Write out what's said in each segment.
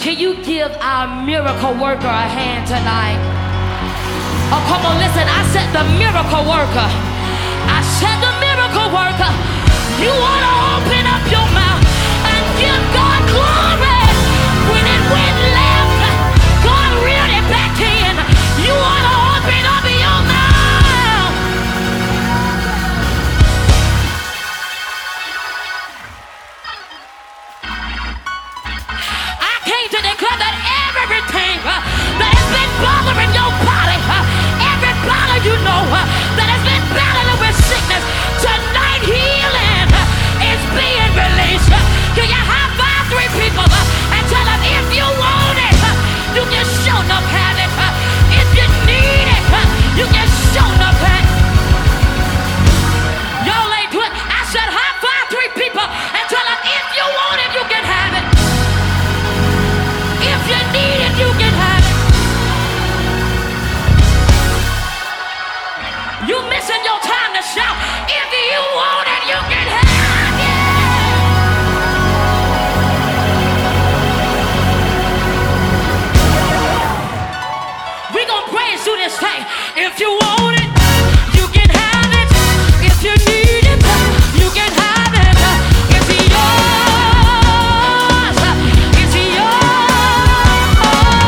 Can you give our miracle worker a hand tonight? Oh, come on, listen. I said the miracle worker. I said the miracle worker. You want to open up your mouth and give God glory. When it went left, God reeled it back in. You want to open up your mouth. I came to declare that everything that has been bothering your body, everybody you know that has been battling with sickness, tonight healing is being released. Can you high five three people and tell them if you want it, you can show enough have it. If you need it, you can show enough have it. Y'all ain't do it. I said high five three people and tell them if you want it, you can have it. If you need it, you can have it. You missing your time to shout. If you want it, you can have it. We gonna praise through this thing. If you want it, you can have it. If you need it, you can have it. It's yours. It's yours.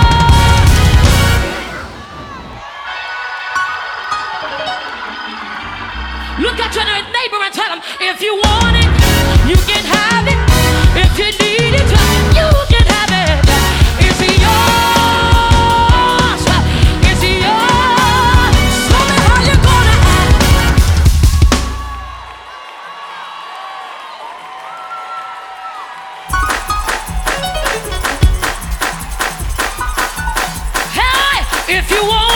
Look at your neighbor and tell him, if you want it, you can have it. If you need it, you can have it. It's yours. It's yours. Show me how you're gonna act. Hey, if you want